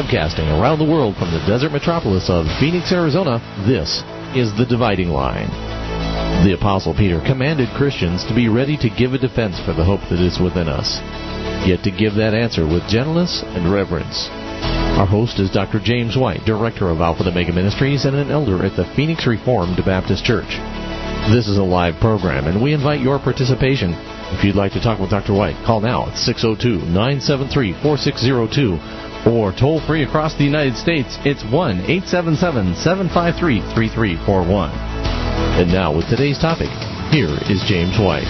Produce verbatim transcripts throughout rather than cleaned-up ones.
Broadcasting around the world from the desert metropolis of Phoenix, Arizona, this is The Dividing Line. The Apostle Peter commanded Christians to be ready to give a defense for the hope that is within us, yet to give that answer with gentleness and reverence. Our host is Doctor James White, Director of Alpha and Omega Ministries and an elder at the Phoenix Reformed Baptist Church. This is a live program, and we invite your participation. If you'd like to talk with Doctor White, call now at six oh two, nine seven three, four six oh two. Or toll free across the United States, it's one eight seven seven, seven five three, three three four one. And now with today's topic, here is James White.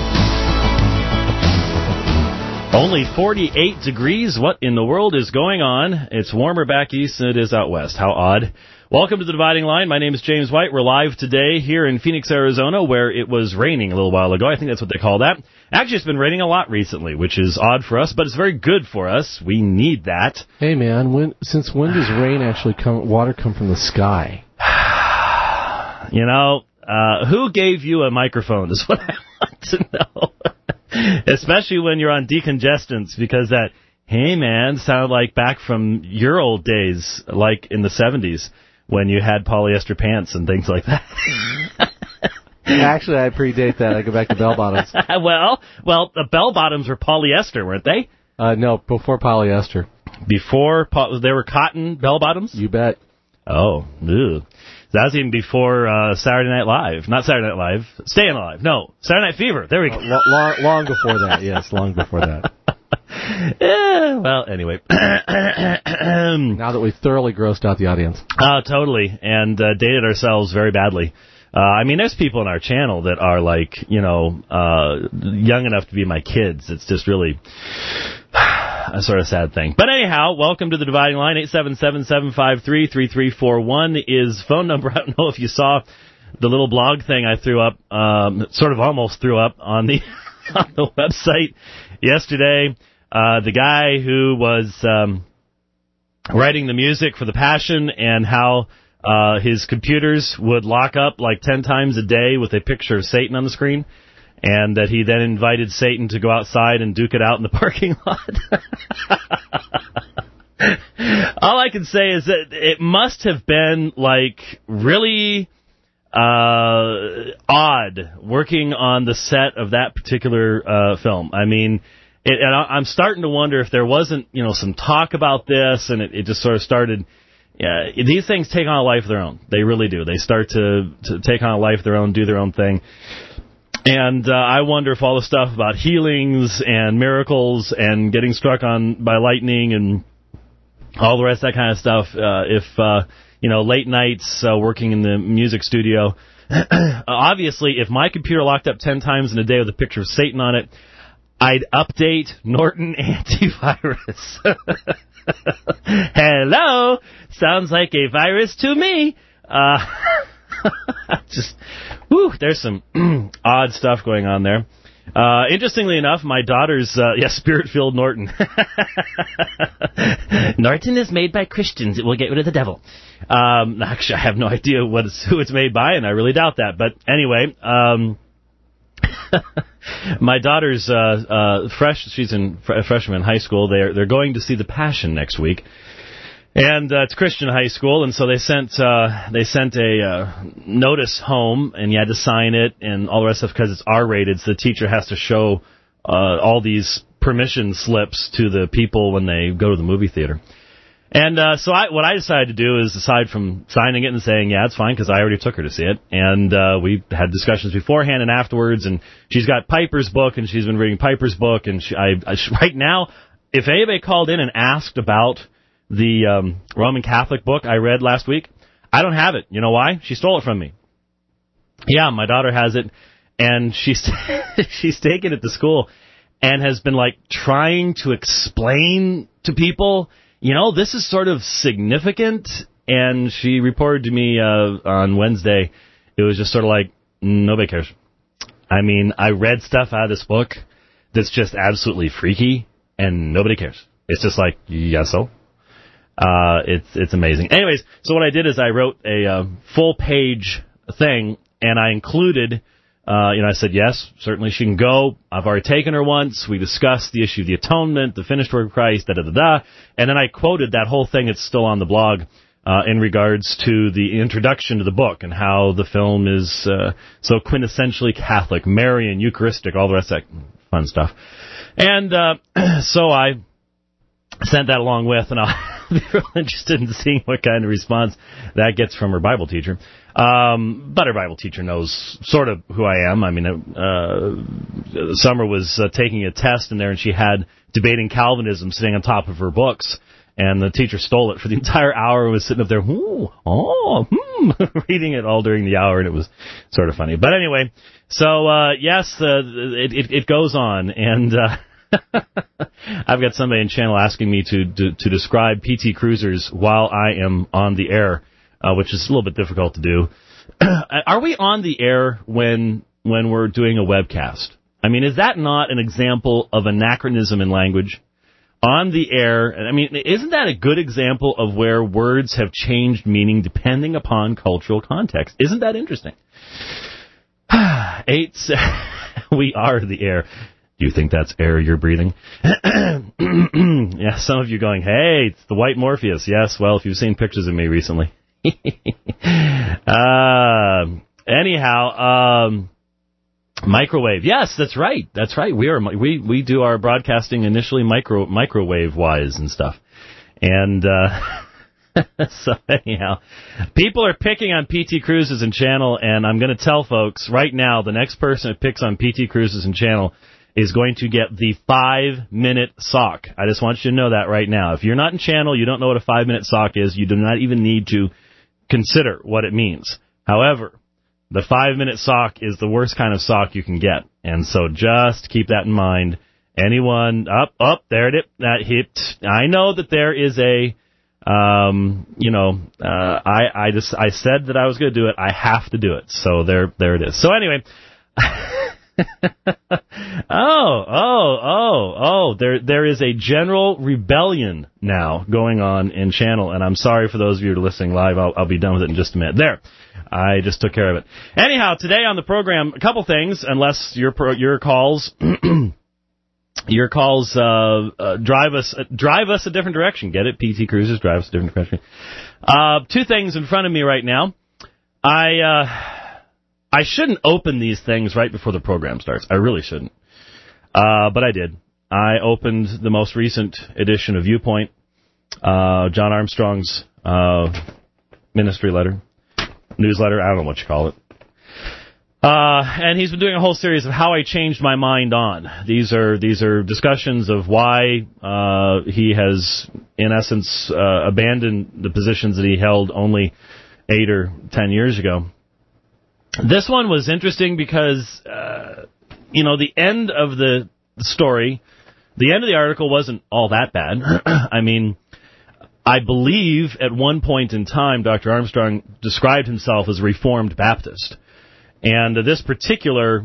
Only forty-eight degrees. What in the world is going on? It's warmer back east than it is out west. How odd. Welcome to The Dividing Line. My name is James White. We're live today here in Phoenix, Arizona, where it was raining a little while ago. I think that's what they call that. Actually, it's been raining a lot recently, which is odd for us, but it's very good for us. We need that. Hey, man, when, since when does rain actually come, water come from the sky? You know, uh, who gave you a microphone is what I want to know. Especially when you're on decongestants, because that, hey, man, sounded like back from your old days, like in the seventies, when you had polyester pants and things like that. Actually, I predate that. I go back to bell-bottoms. well, well, the bell-bottoms were polyester, weren't they? Uh, no, before polyester. Before po- there were cotton bell-bottoms? You bet. Oh, ew. That was even before uh, Saturday Night Live. Not Saturday Night Live. Staying Alive. No, Saturday Night Fever. There we go. Uh, long, long before that, yes, long before that. Yeah, well, anyway. Now that we've thoroughly grossed out the audience. Oh, totally, and uh, dated ourselves very badly. Uh, I mean, there's people on our channel that are like, you know, uh, young enough to be my kids. It's just really a sort of sad thing. But anyhow, welcome to The Dividing Line. eight seven seven, seven five three, three three four one is phone number. I don't know if you saw the little blog thing I threw up, um, sort of almost threw up on the on the website yesterday. Uh, the guy who was um, writing the music for The Passion and how uh, his computers would lock up like ten times a day with a picture of Satan on the screen, and that he then invited Satan to go outside and duke it out in the parking lot. All I can say is that it must have been like really uh, odd working on the set of that particular uh, film. I mean, it, and I, I'm starting to wonder if there wasn't, you know, some talk about this, and it, it just sort of started. Yeah, these things take on a life of their own. They really do. They start to, to take on a life of their own, do their own thing. And uh, I wonder if all the stuff about healings and miracles and getting struck on by lightning and all the rest of that kind of stuff, uh, if, uh, you know, late nights uh, working in the music studio, obviously, if my computer locked up ten times in a day with a picture of Satan on it, I'd update Norton Antivirus. Hello! Sounds like a virus to me. Uh, just, whew, there's some odd stuff going on there. Uh, interestingly enough, my daughter's, uh, yeah, Spirit-filled Norton. Norton is made by Christians. It will get rid of the devil. Um, actually, I have no idea what it's, who it's made by, and I really doubt that. But anyway, um, my daughter's uh, uh, fresh. She's in fr- freshman in high school. They're they're going to see The Passion next week, and uh, it's Christian high school, and so they sent uh, they sent a uh, notice home, and you had to sign it, and all the rest of it because it's R-rated. So the teacher has to show uh, all these permission slips to the people when they go to the movie theater. And uh, so I, what I decided to do is, aside from signing it and saying, yeah, it's fine, because I already took her to see it, and uh, we had discussions beforehand and afterwards, and she's got Piper's book, and she's been reading Piper's book, and she, I, I, right now, if anybody called in and asked about the um, Roman Catholic book I read last week, I don't have it. You know why? She stole it from me. Yeah, my daughter has it, and she's she's taken it to school and has been, like, trying to explain to people, you know, this is sort of significant, and she reported to me uh, on Wednesday, it was just sort of like, nobody cares. I mean, I read stuff out of this book that's just absolutely freaky, and nobody cares. It's just like, yes, so? Uh, it's it's amazing. Anyways, so what I did is I wrote a uh, full-page thing, and I included Uh, you know, I said, yes, certainly she can go. I've already taken her once. We discussed the issue of the atonement, the finished work of Christ, da-da-da-da. And then I quoted that whole thing. It's still on the blog uh, in regards to the introduction to the book and how the film is uh, so quintessentially Catholic, Marian, Eucharistic, all the rest of that fun stuff. And uh, so I sent that along with, and I'll be real interested in seeing what kind of response that gets from her Bible teacher. Um, but her Bible teacher knows sort of who I am. I mean, uh, Summer was uh, taking a test in there, and she had Debating Calvinism sitting on top of her books, and the teacher stole it for the entire hour and was sitting up there, ooh, oh, hmm, reading it all during the hour, and it was sort of funny. But anyway, so, uh, yes, uh, it, it, it goes on, and uh, I've got somebody in channel asking me to, to, to describe P T Cruisers while I am on the air. Uh, which is a little bit difficult to do. Are we on the air when when we're doing a webcast? I mean, is that not an example of anachronism in language? On the air, I mean, isn't that a good example of where words have changed meaning depending upon cultural context? Isn't that interesting? Eight, we are the air. Do you think that's air you're breathing? Yeah, some of you going, hey, it's the white Morpheus. Yes, well, if you've seen pictures of me recently. uh, anyhow, um, microwave. Yes, that's right. That's right. We are we we do our broadcasting initially micro microwave wise and stuff. And uh, so anyhow, people are picking on P T Cruises and Channel, and I'm going to tell folks right now, the next person that picks on P T Cruises and Channel is going to get the five-minute sock. I just want you to know that right now. If you're not in Channel, you don't know what a five-minute sock is, you do not even need to consider what it means. However, the five-minute sock is the worst kind of sock you can get. And so just keep that in mind. Anyone, up, up, there it is, that hit. I know that there is a, um, you know, uh, I, I just, I said that I was going to do it. I have to do it. So there, there it is. So anyway, oh, oh, oh, oh, there, there is a general rebellion now going on in Channel, and I'm sorry for those of you who are listening live. I'll, I'll be done with it in just a minute. There. I just took care of it. Anyhow, today on the program, a couple things, unless your, your calls, your calls, uh, uh, drive us, uh, drive us a different direction. Get it? P T Cruises drive us a different direction. Uh, two things in front of me right now. I, uh, I shouldn't open these things right before the program starts. I really shouldn't. Uh, but I did. I opened the most recent edition of Viewpoint, uh, John Armstrong's uh, ministry letter, newsletter, I don't know what you call it. Uh, and he's been doing a whole series of how I changed my mind on. These are these are discussions of why uh, he has, in essence, uh, abandoned the positions that he held only eight or ten years ago. This one was interesting because, uh, you know, the end of the story, the end of the article wasn't all that bad. I mean, I believe at one point in time, Doctor Armstrong described himself as a Reformed Baptist. And uh, this particular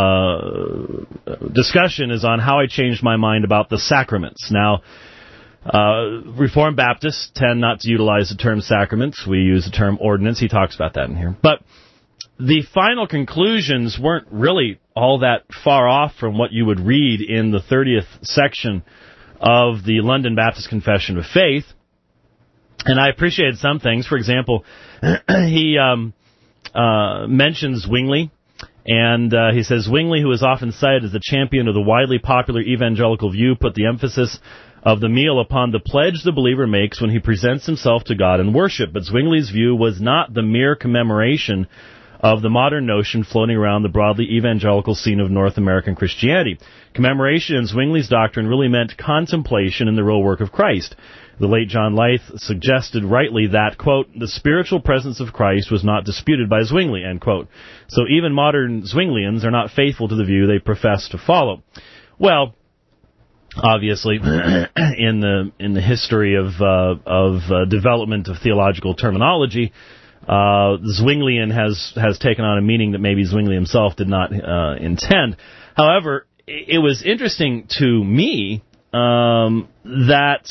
uh, discussion is on how I changed my mind about the sacraments. Now, uh, Reformed Baptists tend not to utilize the term sacraments. We use the term ordinance. He talks about that in here. But the final conclusions weren't really all that far off from what you would read in the thirtieth section of the London Baptist Confession of Faith. And I appreciated some things. For example, he um, uh, mentions Zwingli, and uh, he says, Zwingli, who is often cited as the champion of the widely popular evangelical view, put the emphasis of the meal upon the pledge the believer makes when he presents himself to God in worship. But Zwingli's view was not the mere commemoration of the modern notion floating around the broadly evangelical scene of North American Christianity. Commemoration in Zwingli's doctrine really meant contemplation in the real work of Christ. The late John Leith suggested rightly that, quote, the spiritual presence of Christ was not disputed by Zwingli, end quote. So even modern Zwinglians are not faithful to the view they profess to follow. Well, obviously, in the in the history of uh, of uh, development of theological terminology, Uh, Zwinglian has, has taken on a meaning that maybe Zwingli himself did not uh, intend. However, it was interesting to me um, that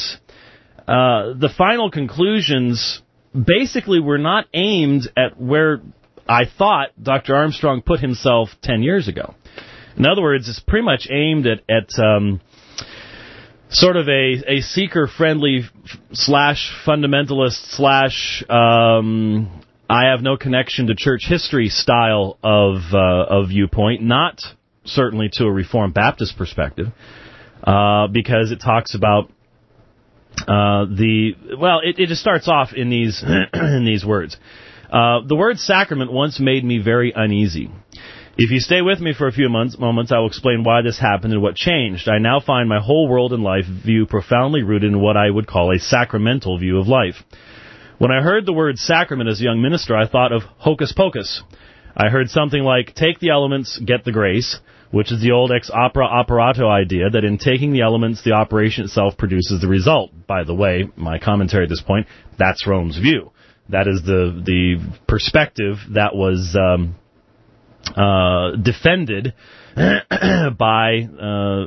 uh, the final conclusions basically were not aimed at where I thought Doctor Armstrong put himself ten years ago. In other words, it's pretty much aimed at, at um, sort of a, a seeker-friendly slash fundamentalist slash um, I have no connection to church history style of, uh, of viewpoint, not certainly to a Reformed Baptist perspective, uh, because it talks about uh, the, well, it, it just starts off in these, in these words. Uh, the word sacrament once made me very uneasy. If you stay with me for a few months, moments, I will explain why this happened and what changed. I now find my whole world and life view profoundly rooted in what I would call a sacramental view of life. When I heard the word sacrament as a young minister, I thought of hocus pocus. I heard something like, take the elements, get the grace, which is the old ex opera operato idea that in taking the elements, the operation itself produces the result. By the way, my commentary at this point, that's Rome's view. That is the, the perspective that was... Um, Uh, defended by uh,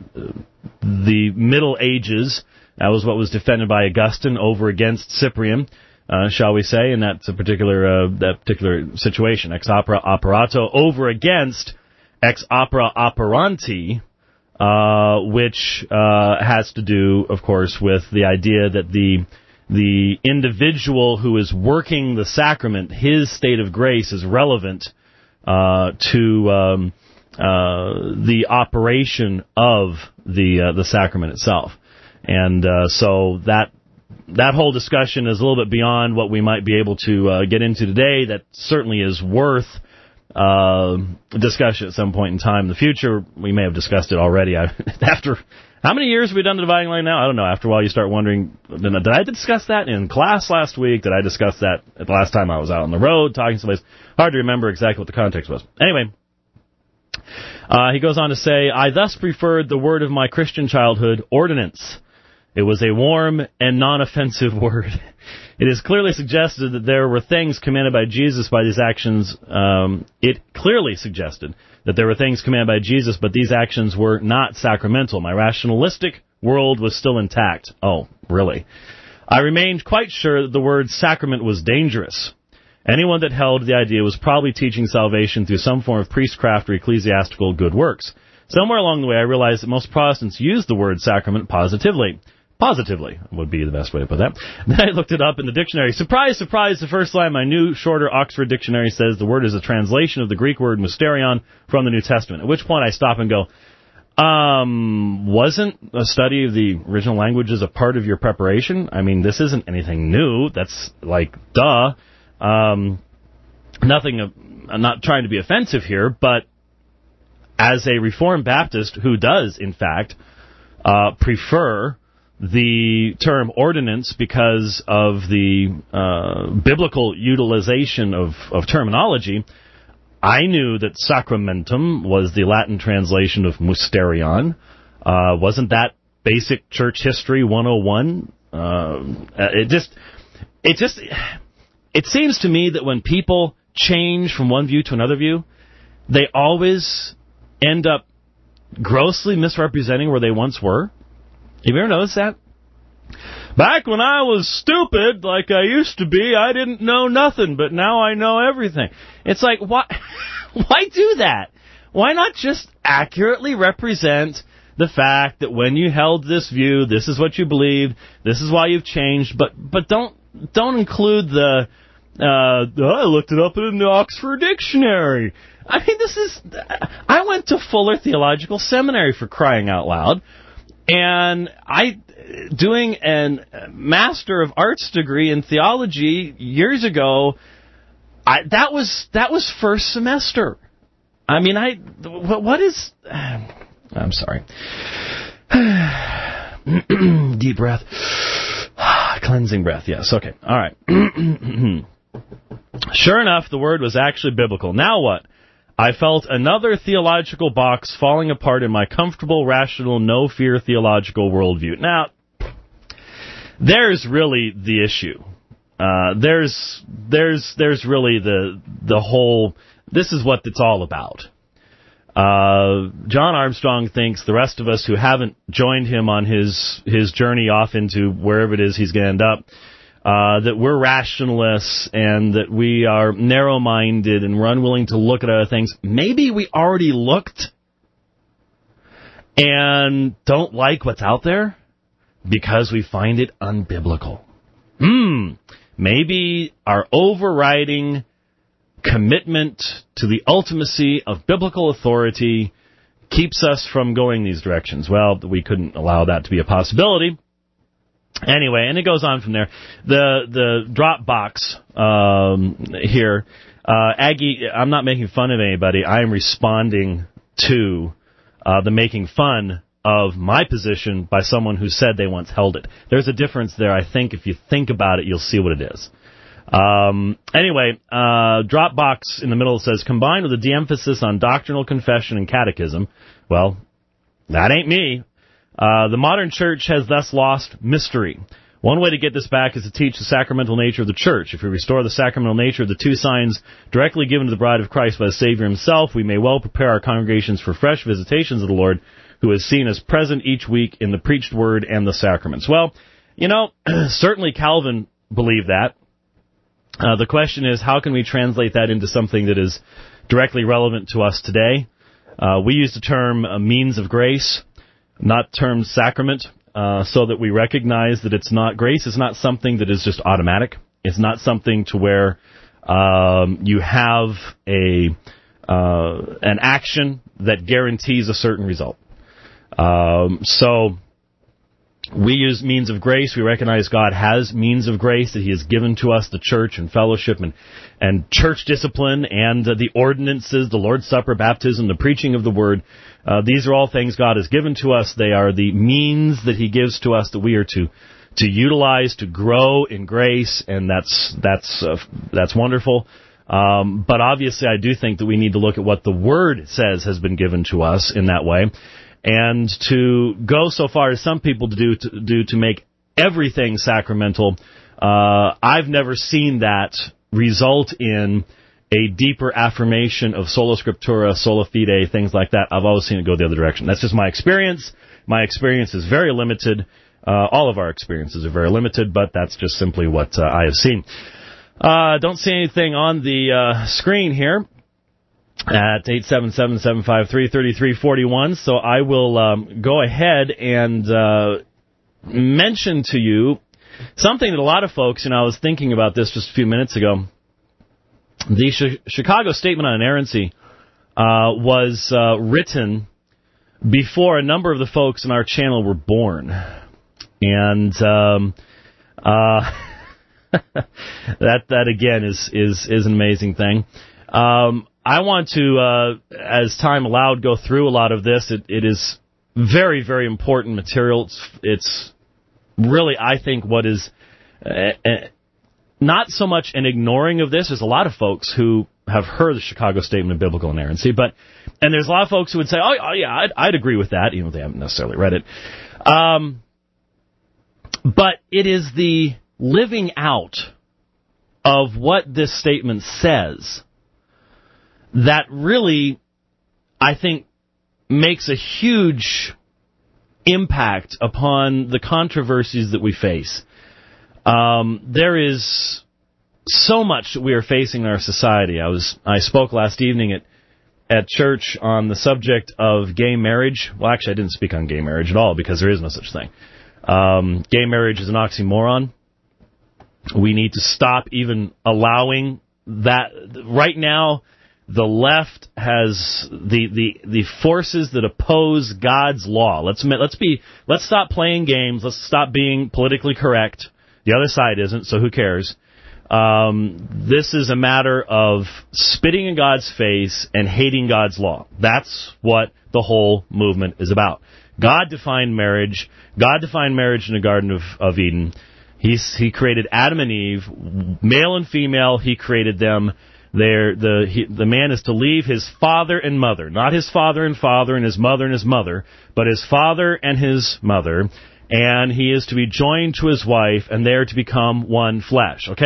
the Middle Ages. That was what was defended by Augustine over against Cyprian, uh, shall we say, in that particular uh, that particular situation. Ex opera operato over against ex opera operanti, uh, which uh, has to do, of course, with the idea that the the individual who is working the sacrament, his state of grace is relevant Uh, to um, uh, the operation of the uh, the sacrament itself, and uh, so that that whole discussion is a little bit beyond what we might be able to uh, get into today. That certainly is worth uh, discussion at some point in time in the future. We may have discussed it already. I, after how many years have we done the dividing line now? I don't know. After a while, you start wondering: did I discuss that in class last week? Did I discuss that at the last time I was out on the road talking to somebody? Hard to remember exactly what the context was. Anyway, uh, he goes on to say, I thus preferred the word of my Christian childhood, ordinance. It was a warm and non-offensive word. It is clearly suggested that there were things commanded by Jesus by these actions. Um, it clearly suggested that there were things commanded by Jesus, but these actions were not sacramental. My rationalistic world was still intact. Oh, really? I remained quite sure that the word sacrament was dangerous. Anyone that held the idea was probably teaching salvation through some form of priestcraft or ecclesiastical good works. Somewhere along the way, I realized that most Protestants use the word sacrament positively. Positively would be the best way to put that. Then I looked it up in the dictionary. Surprise, surprise, the first line my new, shorter Oxford dictionary says the word is a translation of the Greek word mysterion from the New Testament. At which point I stop and go, um, wasn't a study of the original languages a part of your preparation? I mean, this isn't anything new. That's like, duh. Um, nothing, I'm not trying to be offensive here, but as a Reformed Baptist who does, in fact, uh, prefer the term ordinance because of the uh, biblical utilization of, of terminology, I knew that sacramentum was the Latin translation of mysterion. Uh, wasn't that basic church history one oh one? Uh, it just, it just... It seems to me that when people change from one view to another view, they always end up grossly misrepresenting where they once were. Have you ever noticed that? Back when I was stupid, like I used to be, I didn't know nothing, but now I know everything. It's like, why, why do that? Why not just accurately represent the fact that when you held this view, this is what you believed, this is why you've changed, but but don't don't include the, uh, oh, I looked it up in the Oxford Dictionary. I mean, this is, I went to Fuller Theological Seminary, for crying out loud, and I, doing a Master of Arts degree in theology years ago, I, that was, that was first semester. I mean, I, what is, I'm sorry. Deep breath. Cleansing breath, yes, okay, all right. Sure enough, the word was actually biblical. Now what? I felt another theological box falling apart in my comfortable, rational, no-fear theological worldview. Now, there's really the issue. Uh, there's there's there's really the the whole, this is what it's all about. Uh, John Armstrong thinks the rest of us who haven't joined him on his his journey off into wherever it is he's going to end up uh, that we're rationalists and that we are narrow-minded and we're unwilling to look at other things. Maybe we already looked and don't like what's out there because we find it unbiblical. Hmm. Maybe our overriding commitment to the ultimacy of biblical authority keeps us from going these directions. Well, we couldn't allow that to be a possibility. Anyway, and it goes on from there. The the drop box um, here, uh, Aggie, I'm not making fun of anybody. I am responding to uh, the making fun of my position by someone who said they once held it. There's a difference there. I think if you think about it, you'll see what it is. Um, anyway, uh, Dropbox in the middle says, combined with a de-emphasis on doctrinal confession and catechism, well, that ain't me. Uh, the modern church has thus lost mystery. One way to get this back is to teach the sacramental nature of the church. If we restore the sacramental nature of the two signs directly given to the bride of Christ by the Savior himself, we may well prepare our congregations for fresh visitations of the Lord, who is seen as present each week in the preached word and the sacraments. Well, you know, certainly Calvin believed that. Uh, the question is, how can we translate that into something that is directly relevant to us today? Uh, we use the term uh, means of grace, not term sacrament, uh, so that we recognize that it's not, grace is not something that is just automatic. It's not something to where um, you have a uh, an action that guarantees a certain result. Um, so we use means of grace. We recognize God has means of grace that he has given to us, the church and fellowship and, and church discipline and uh, the ordinances, the Lord's Supper, baptism, the preaching of the word. Uh, these are all things God has given to us. They are the means that he gives to us that we are to to utilize to grow in grace, and that's that's uh, that's wonderful. Um, but obviously, I do think that we need to look at what the Word says has been given to us in that way. And to go so far as some people to do to, do to make everything sacramental, uh, I've never seen that result in a deeper affirmation of sola scriptura, sola fide, things like that. I've always seen it go the other direction. That's just my experience. My experience is very limited. Uh, all of our experiences are very limited, but that's just simply what uh, I have seen. Uh, don't see anything on the uh, screen here at eight seven seven, seven five three, three three four one, so I will um, go ahead and uh, mention to you something that a lot of folks, you know, I was thinking about this just a few minutes ago. The Ch- Chicago Statement on Inerrancy uh, was uh, written before a number of the folks in our channel were born. And um, uh, that, that again, is, is, is an amazing thing. Um, I want to, uh, as time allowed, go through a lot of this. It, it is very, very important material. It's, it's really, I think, what is uh, uh, not so much an ignoring of this. There's a lot of folks who have heard the Chicago Statement of Biblical Inerrancy, but and there's a lot of folks who would say, oh, oh yeah, I'd, I'd agree with that, even though they haven't necessarily read it. Um, but it is the living out of what this statement says that really, I think, makes a huge impact upon the controversies that we face. Um, there is so much that we are facing in our society. I was I spoke last evening at at church on the subject of gay marriage. Well, actually, I didn't speak on gay marriage at all because there is no such thing. Um, gay marriage is an oxymoron. We need to stop even allowing that. Right now, the left has the, the, the forces that oppose God's law. Let's let's be let's stop playing games. Let's stop being politically correct. The other side isn't, so who cares? Um, this is a matter of spitting in God's face and hating God's law. That's what the whole movement is about. God defined marriage. God defined marriage in the Garden of, of Eden. He's, he created Adam and Eve, male and female. He created them. They're, the he, the man is to leave his father and mother, not his father and father and his mother and his mother, but his father and his mother, and he is to be joined to his wife, and they are to become one flesh. Okay,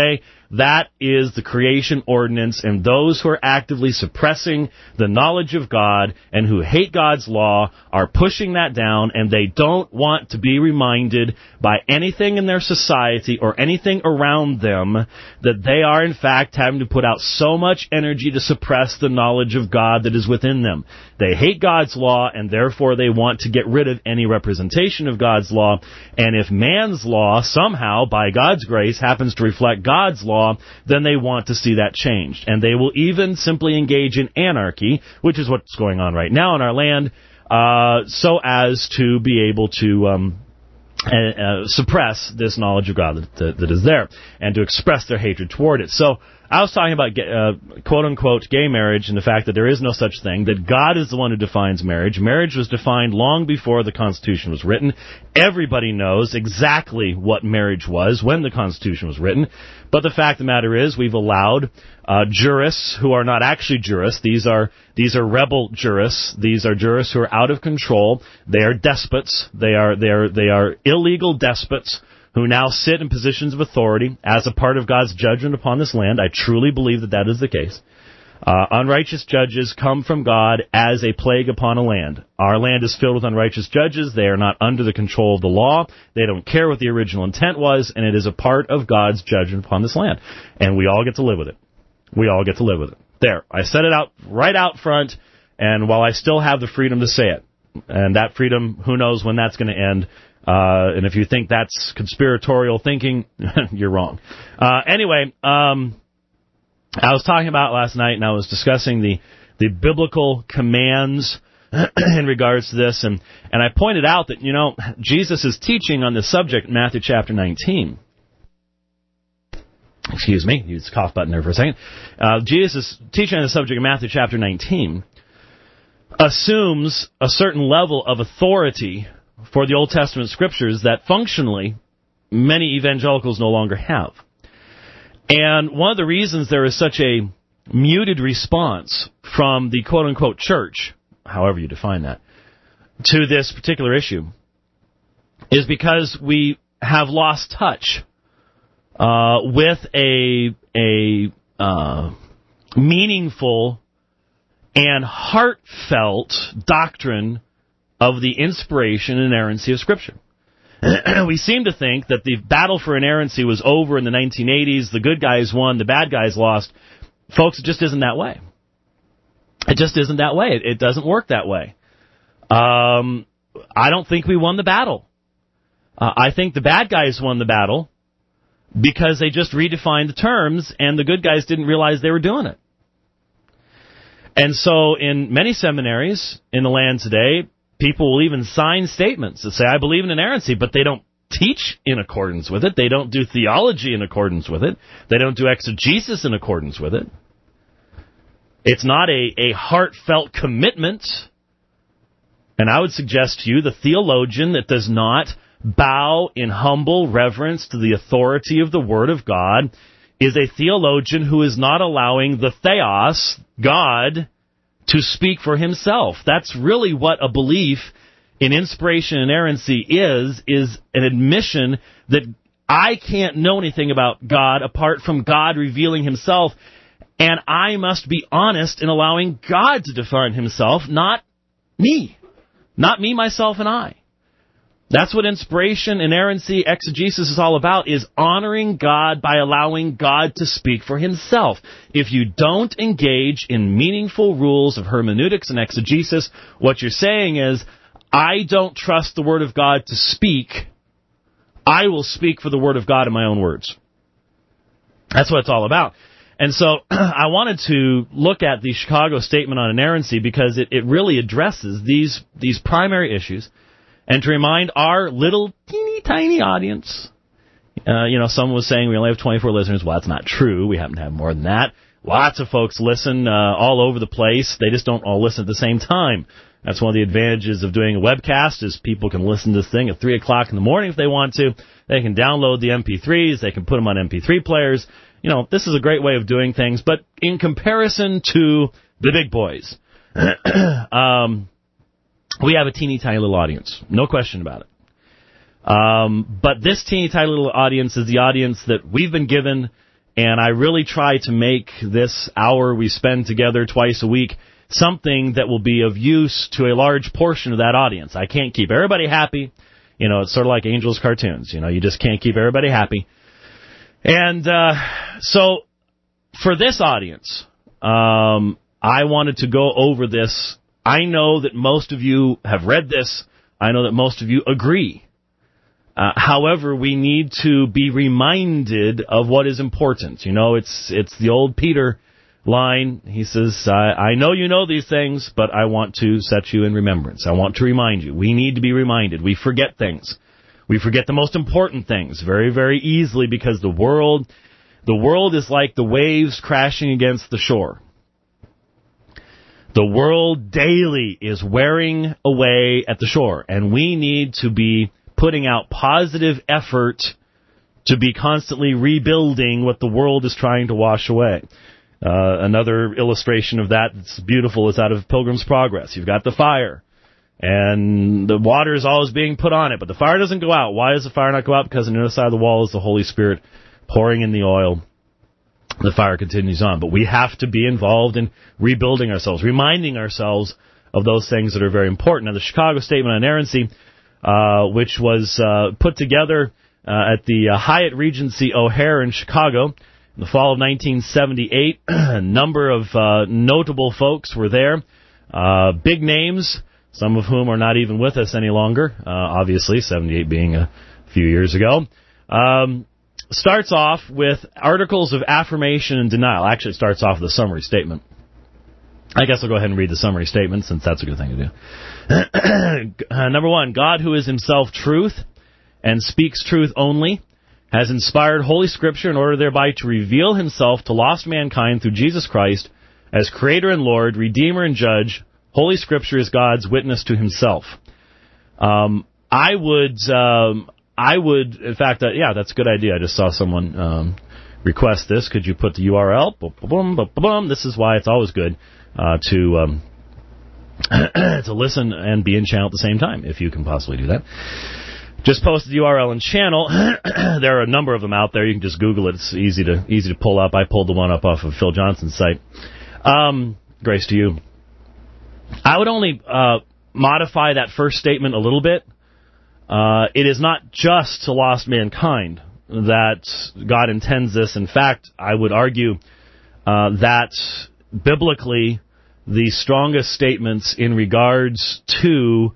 That is the creation ordinance, and those who are actively suppressing the knowledge of God and who hate God's law are pushing that down, and they don't want to be reminded by anything in their society or anything around them that they are, in fact, having to put out so much energy to suppress the knowledge of God that is within them. They hate God's law, and therefore they want to get rid of any representation of God's law, and if man's law somehow, by God's grace, happens to reflect God's law, then they want to see that changed. And they will even simply engage in anarchy, which is what's going on right now in our land, uh, so as to be able to um, uh, uh, suppress this knowledge of God that, that, that is there, and to express their hatred toward it. So I was talking about uh, quote-unquote gay marriage and the fact that there is no such thing, that God is the one who defines marriage. Marriage was defined long before the Constitution was written. Everybody knows exactly what marriage was when the Constitution was written. But the fact of the matter is we've allowed uh, jurists who are not actually jurists. These are these are rebel jurists. These are jurists who are out of control. They are despots. They are they are they are illegal despots who now sit in positions of authority as a part of God's judgment upon this land. I truly believe that that is the case. Uh, unrighteous judges come from God as a plague upon a land. Our land is filled with unrighteous judges. They are not under the control of the law. They don't care what the original intent was, and it is a part of God's judgment upon this land. And we all get to live with it. We all get to live with it. There, I said it out right out front, and while I still have the freedom to say it, and that freedom, who knows when that's going to end. Uh, and if you think that's conspiratorial thinking, you're wrong. Uh, anyway, um, I was talking about last night, and I was discussing the, the biblical commands in regards to this, and, and I pointed out that, you know, Jesus is teaching on this subject in Matthew chapter nineteen. Excuse me, use the cough button there for a second. Uh, Jesus' teaching on the subject in Matthew chapter nineteen assumes a certain level of authority for the Old Testament scriptures that functionally many evangelicals no longer have. And one of the reasons there is such a muted response from the quote-unquote church, however you define that, to this particular issue is because we have lost touch uh, with a, a uh, meaningful and heartfelt doctrine of the inspiration and inerrancy of Scripture. We seem to think that the battle for inerrancy was over in the nineteen eighties, the good guys won, the bad guys lost. Folks, it just isn't that way. It just isn't that way. It, it doesn't work that way. Um, I don't think we won the battle. Uh, I think the bad guys won the battle because they just redefined the terms and the good guys didn't realize they were doing it. And so in many seminaries in the land today, people will even sign statements that say, I believe in inerrancy, but they don't teach in accordance with it. They don't do theology in accordance with it. They don't do exegesis in accordance with it. It's not a, a heartfelt commitment. And I would suggest to you the theologian that does not bow in humble reverence to the authority of the Word of God is a theologian who is not allowing the theos, God, to speak for himself. That's really what a belief in inspiration and inerrancy is, is an admission that I can't know anything about God apart from God revealing himself, and I must be honest in allowing God to define himself, not me. Not me, myself, and I. That's what inspiration, inerrancy, exegesis is all about, is honoring God by allowing God to speak for himself. If you don't engage in meaningful rules of hermeneutics and exegesis, what you're saying is, I don't trust the Word of God to speak. I will speak for the Word of God in my own words. That's what it's all about. And so I wanted to look at the Chicago Statement on Inerrancy because it, it really addresses these these primary issues. And to remind our little teeny tiny audience, uh, you know, someone was saying we only have twenty-four listeners. Well, that's not true. We happen to have more than that. Lots of folks listen uh, all over the place. They just don't all listen at the same time. That's one of the advantages of doing a webcast is people can listen to this thing at three o'clock in the morning if they want to. They can download the M P threes. They can put them on M P three players. You know, this is a great way of doing things. But in comparison to the big boys, um, we have a teeny tiny little audience. No question about it. Um, but this teeny tiny little audience is the audience that we've been given And I really try to make this hour we spend together twice a week something that will be of use to a large portion of that audience. I can't keep everybody happy. You know, it's sort of like Angel's cartoons. You know, you just can't keep everybody happy. And uh, so for this audience, um, I wanted to go over this. I know that most of you have read this. I know that most of you agree. Uh, however, we need to be reminded of what is important. You know, it's it's the old Peter line. He says, I, I know you know these things, but I want to set you in remembrance. I want to remind you. We need to be reminded. We forget things. We forget the most important things very, very easily because the world, the world is like the waves crashing against the shore. The world daily is wearing away at the shore, and we need to be putting out positive effort to be constantly rebuilding what the world is trying to wash away. Uh, another illustration of that that's beautiful is out of Pilgrim's Progress. You've got the fire, and the water is always being put on it, but the fire doesn't go out. Why does the fire not go out? Because on the other side of the wall is the Holy Spirit pouring in the oil. The fire continues on. But we have to be involved in rebuilding ourselves, reminding ourselves of those things that are very important. Now, the Chicago Statement on Inerrancy, uh, which was uh, put together uh, at the uh, Hyatt Regency O'Hare in Chicago in the fall of nineteen seventy-eight, a number of uh, notable folks were there, uh, big names, some of whom are not even with us any longer, uh, obviously, seventy-eight being a few years ago. Um, starts off with articles of affirmation and denial. Actually, it starts off with a summary statement. I guess I'll go ahead and read the summary statement, since that's a good thing to do. uh, number one, God, who is himself truth and speaks truth only, has inspired Holy Scripture in order thereby to reveal himself to lost mankind through Jesus Christ as Creator and Lord, Redeemer and Judge. Holy Scripture is God's witness to himself. Um, I would, um, I would, in fact, uh, yeah, that's a good idea. I just saw someone um, request this. Could you put the U R L? Boom, boom, boom, boom. This is why it's always good uh, to um, to listen and be in channel at the same time, if you can possibly do that. Just posted the U R L and channel. There are a number of them out there. You can just Google it. It's easy to easy to pull up. I pulled the one up off of Phil Johnson's site. Um, grace to you. I would only uh, modify that first statement a little bit. Uh, it is not just to lost mankind that God intends this. In fact, I would argue uh, that biblically the strongest statements in regards to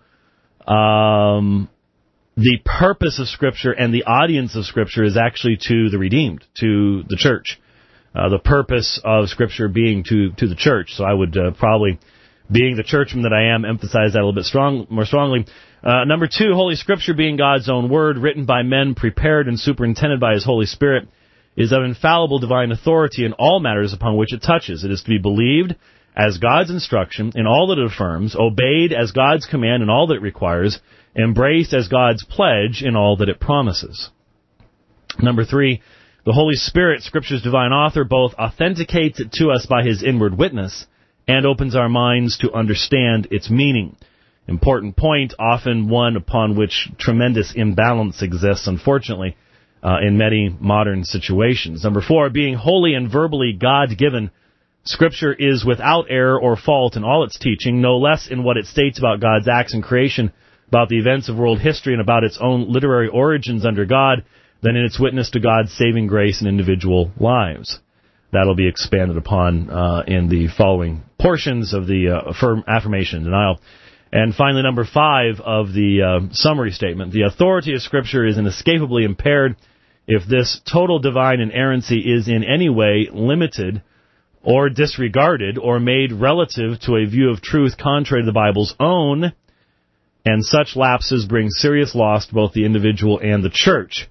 um, the purpose of Scripture and the audience of Scripture is actually to the redeemed, to the church. Uh, the purpose of Scripture being to, to the church. So I would uh, probably, being the churchman that I am, emphasize that a little bit strong, more strongly. Uh, number two, Holy Scripture being God's own word, written by men, prepared and superintended by His Holy Spirit, is of infallible divine authority in all matters upon which it touches. It is to be believed as God's instruction in all that it affirms, obeyed as God's command in all that it requires, embraced as God's pledge in all that it promises. Number three, the Holy Spirit, Scripture's divine author, both authenticates it to us by His inward witness and opens our minds to understand its meaning. Important point, often one upon which tremendous imbalance exists, unfortunately, uh, in many modern situations. Number four, being holy and verbally God-given, Scripture is without error or fault in all its teaching, no less in what it states about God's acts in creation, about the events of world history, and about its own literary origins under God, than in its witness to God's saving grace in individual lives. That'll be expanded upon uh, in the following portions of the uh, affirm, affirmation and denial. And finally, number five of the uh, summary statement. The authority of Scripture is inescapably impaired if this total divine inerrancy is in any way limited or disregarded or made relative to a view of truth contrary to the Bible's own, and such lapses bring serious loss to both the individual and the church.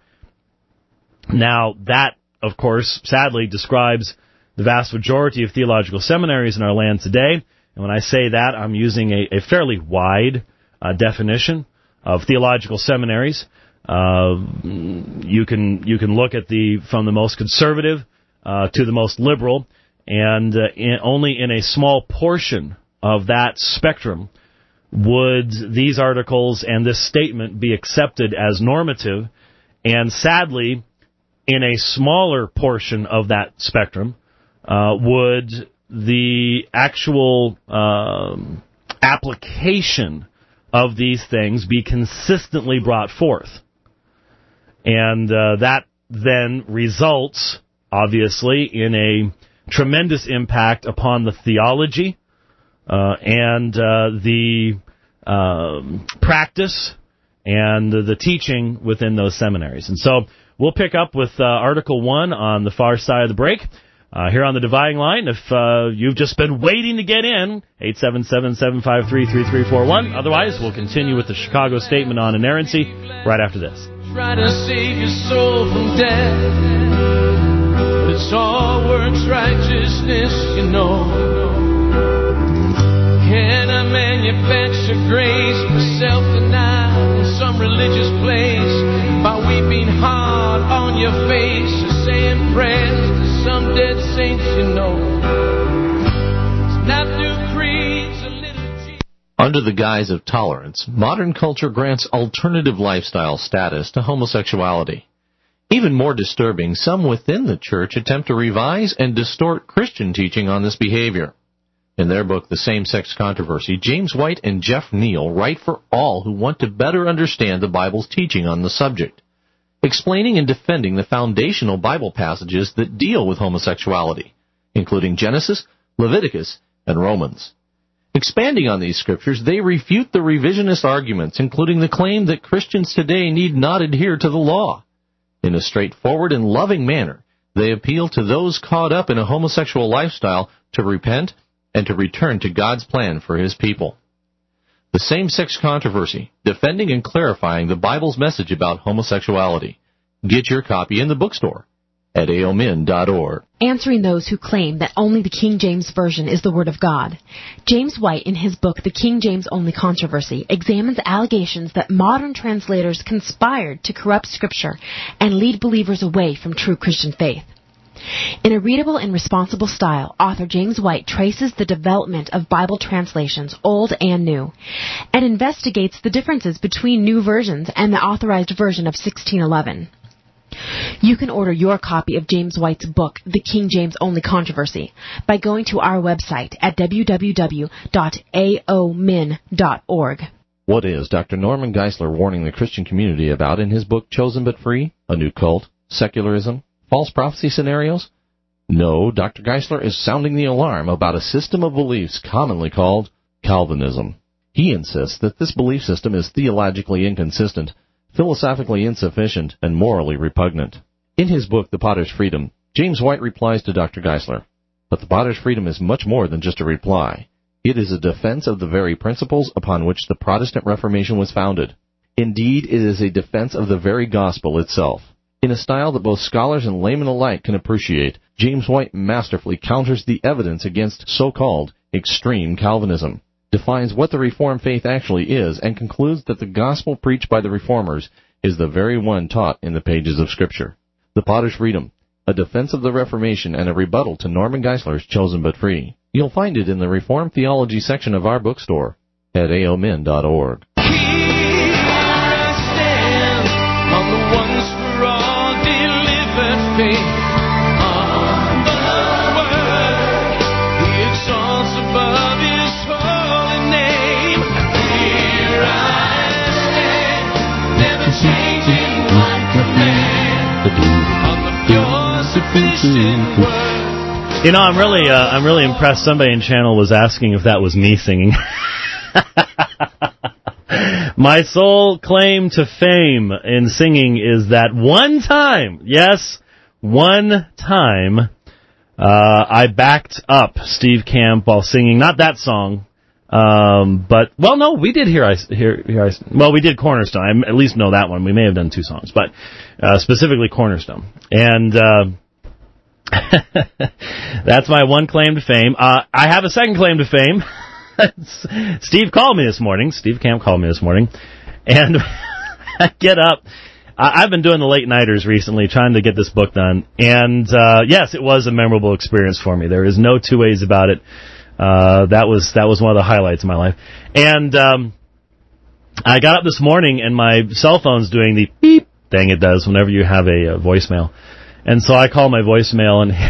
Now, that, of course, sadly describes the vast majority of theological seminaries in our land today. And when I say that, I'm using a, a fairly wide uh, definition of theological seminaries. Uh, you can you can look at the from the most conservative uh, to the most liberal, and uh, in, only in a small portion of that spectrum would these articles and this statement be accepted as normative. And sadly, in a smaller portion of that spectrum, uh, would the actual um, application of these things be consistently brought forth? And uh, that then results, obviously, in a tremendous impact upon the theology uh, and uh, the um, practice and the teaching within those seminaries. And so we'll pick up with uh, Article one on the far side of the break. Uh, here on the Dividing Line, if uh, you've just been waiting to get in, eight seven seven, seven five three, three three four one. Otherwise, we'll continue with the Chicago Statement on Inerrancy right after this. Try to save your soul from death, but it's all works righteousness, you know. Can I manufacture grace for self-denial in some religious place by weeping hard on your face or saying prayers to some dead saints, you know? It's not through creeds or liturgy. Under the guise of tolerance, modern culture grants alternative lifestyle status to homosexuality. Even more disturbing, some within the church attempt to revise and distort Christian teaching on this behavior. In their book, The Same-Sex Controversy, James White and Jeff Neal write for all who want to better understand the Bible's teaching on the subject, explaining and defending the foundational Bible passages that deal with homosexuality, including Genesis, Leviticus, and Romans. Expanding on these scriptures, they refute the revisionist arguments, including the claim that Christians today need not adhere to the law. In a straightforward and loving manner, they appeal to those caught up in a homosexual lifestyle to repent and to return to God's plan for His people. The Same-Sex Controversy, defending and clarifying the Bible's message about homosexuality. Get your copy in the bookstore at A O Min dot org. Answering those who claim that only the King James Version is the Word of God, James White, in his book The King James Only Controversy, examines allegations that modern translators conspired to corrupt Scripture and lead believers away from true Christian faith. In a readable and responsible style, author James White traces the development of Bible translations, old and new, and investigates the differences between new versions and the authorized version of sixteen eleven. You can order your copy of James White's book, The King James Only Controversy, by going to our website at w w w dot a o min dot org. What is Doctor Norman Geisler warning the Christian community about in his book Chosen But Free? A New Cult? Secularism? False prophecy scenarios? No, Doctor Geisler is sounding the alarm about a system of beliefs commonly called Calvinism. He insists that this belief system is theologically inconsistent, philosophically insufficient, and morally repugnant. In his book, The Potter's Freedom, James White replies to Doctor Geisler, but the Potter's Freedom is much more than just a reply. It is a defense of the very principles upon which the Protestant Reformation was founded. Indeed, it is a defense of the very gospel itself. In a style that both scholars and laymen alike can appreciate, James White masterfully counters the evidence against so-called extreme Calvinism, defines what the Reformed faith actually is, and concludes that the gospel preached by the Reformers is the very one taught in the pages of Scripture. The Potter's Freedom, a defense of the Reformation and a rebuttal to Norman Geisler's Chosen But Free. You'll find it in the Reformed Theology section of our bookstore at a o min dot org. You know, I'm really, uh, I'm really impressed. Somebody in channel was asking if that was me singing. My sole claim to fame in singing is that one time, yes, one time, uh, I backed up Steve Camp while singing, not that song, um, but, well, no, we did hear I, hear, hear I, well, we did Cornerstone. I at least know that one. We may have done two songs, but, uh, specifically Cornerstone. And, uh, that's my one claim to fame. Uh, I have a second claim to fame. Steve called me this morning. Steve Camp called me this morning. And I get up. I, I've been doing the late nighters recently, trying to get this book done. And, uh, yes, it was a memorable experience for me. There is no two ways about it. Uh, that was, that was one of the highlights of my life. And, um, I got up this morning and my cell phone's doing the beep thing it does whenever you have a, a voicemail. And so I called my voicemail, and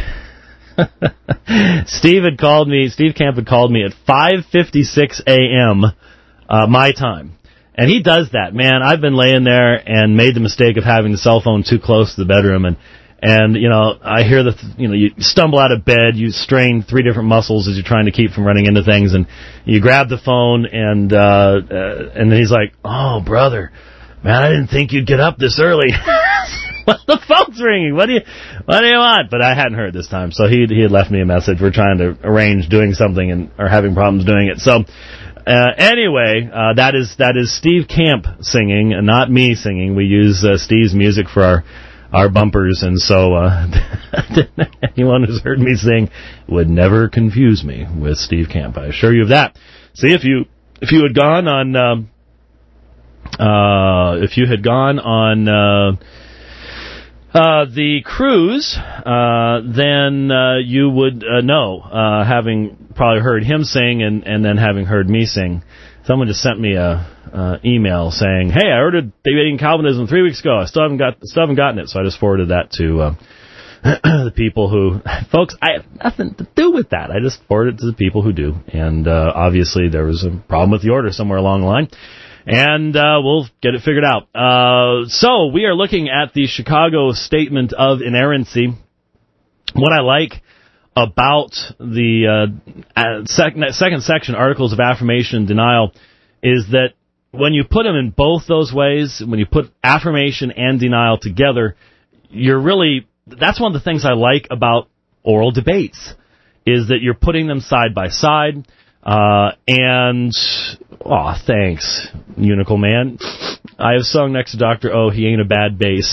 Steve had called me, Steve Camp had called me at five fifty-six a.m. Uh, my time. And he does that, man. I've been laying there and made the mistake of having the cell phone too close to the bedroom, and And, you know, I hear the, you know, you stumble out of bed, you strain three different muscles as you're trying to keep from running into things, and you grab the phone, and, uh, uh and then he's like, oh, brother, man, I didn't think you'd get up this early. Well, the phone's ringing. What do you, what do you want? But I hadn't heard this time, so he, he had left me a message. We're trying to arrange doing something and are having problems doing it. So, uh, anyway, uh, that is, that is Steve Camp singing, and not me singing. We use, uh, Steve's music for our, our bumpers, and so uh, anyone who's heard me sing would never confuse me with Steve Camp. I assure you of that. See, if you if you had gone on um, uh, if you had gone on uh, uh, the cruise, uh, then uh, you would uh, know, uh, having probably heard him sing and, and then having heard me sing. Someone just sent me a uh, email saying, "Hey, I ordered Debating Calvinism three weeks ago. I still haven't got, still haven't gotten it." So I just forwarded that to uh, the people who, folks. I have nothing to do with that. I just forwarded it to the people who do. And uh, obviously there was a problem with the order somewhere along the line, and uh, we'll get it figured out. Uh, so we are looking at the Chicago Statement of Inerrancy. What I like about the uh, second, second section, Articles of Affirmation and Denial, is that when you put them in both those ways, when you put affirmation and denial together, you're really, that's one of the things I like about oral debates, is that you're putting them side by side, uh, and, aw, oh, thanks, Unical Man. I have sung next to Doctor O, he ain't a bad bass.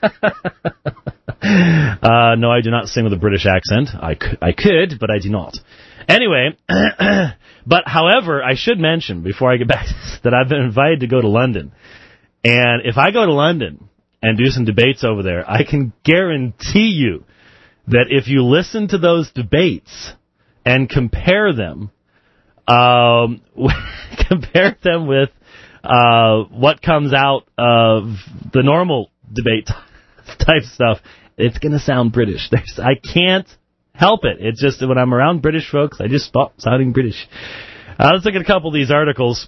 Uh, no, I do not sing with a British accent. I, c- I could, but I do not. Anyway, but however, I should mention, before I get back to this, that I've been invited to go to London. And if I go to London and do some debates over there, I can guarantee you that if you listen to those debates and compare them, um, compare them with uh, what comes out of the normal debate type stuff, it's going to sound British. There's, I can't help it. It's just that when I'm around British folks, I just stop sounding British. Uh, let's look at a couple of these articles.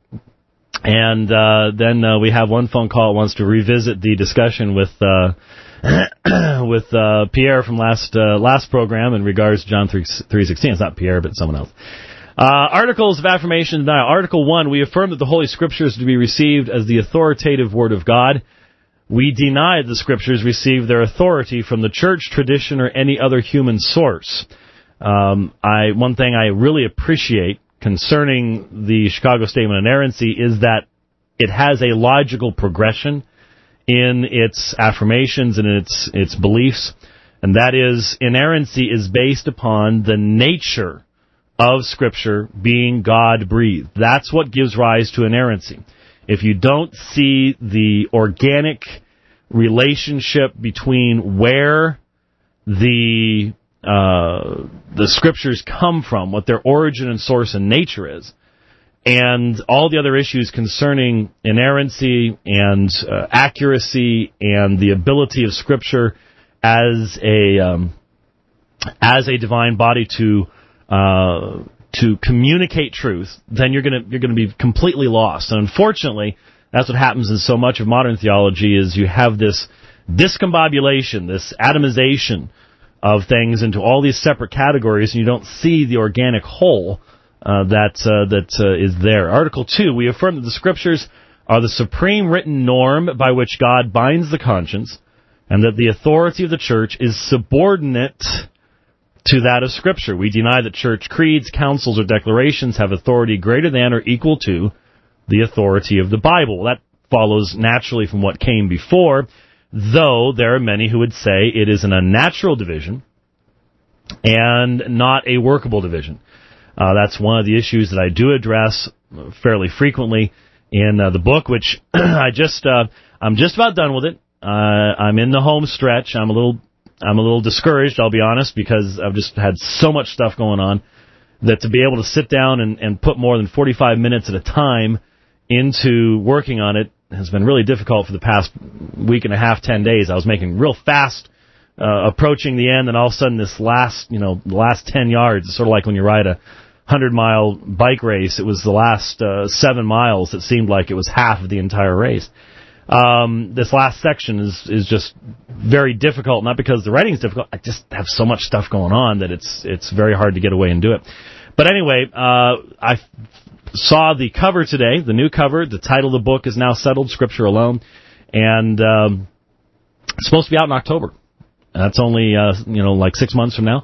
And uh, then uh, we have one phone call that wants to revisit the discussion with uh, with uh, Pierre from last uh, last program in regards to John three sixteen. It's not Pierre, but someone else. Uh, Articles of Affirmation and Denial. Article one, we affirm that the Holy Scriptures are to be received as the authoritative Word of God. We deny the Scriptures receive their authority from the church, tradition, or any other human source. Um, I one thing I really appreciate concerning the Chicago Statement of Inerrancy is that it has a logical progression in its affirmations and in its its beliefs, and that is, inerrancy is based upon the nature of Scripture being God-breathed. That's what gives rise to inerrancy. If you don't see the organic relationship between where the uh, the Scriptures come from, what their origin and source and nature is, and all the other issues concerning inerrancy and uh, accuracy and the ability of Scripture as a um, as a divine body to uh, to communicate truth, then you're gonna you're gonna be completely lost. And unfortunately, that's what happens in so much of modern theology, is you have this discombobulation, this atomization of things into all these separate categories, and you don't see the organic whole uh, that uh, that uh, is there. Article two, we affirm that the Scriptures are the supreme written norm by which God binds the conscience, and that the authority of the church is subordinate to that of Scripture. We deny that church creeds, councils, or declarations have authority greater than or equal to the authority of the Bible. That follows naturally from what came before, though there are many who would say it is an unnatural division and not a workable division. Uh, that's one of the issues that I do address fairly frequently in uh, the book, which I just uh, I'm just about done with it. Uh, I'm in the home stretch. I'm a little I'm a little discouraged, I'll be honest, because I've just had so much stuff going on that to be able to sit down and, and put more than forty-five minutes at a time into working on it has been really difficult for the past week and a half, ten days. I was making real fast uh, approaching the end, and all of a sudden this last, you know, the last ten yards, it's sort of like when you ride a hundred-mile bike race. It was the last uh, seven miles that seemed like it was half of the entire race. Um, this last section is is just very difficult, not because the writing is difficult. I just have so much stuff going on that it's it's very hard to get away and do it. But anyway, uh, I f- saw the cover today, the new cover. The title of the book is now settled, Scripture Alone, and um, it's supposed to be out in October. That's only uh, you know like six months from now.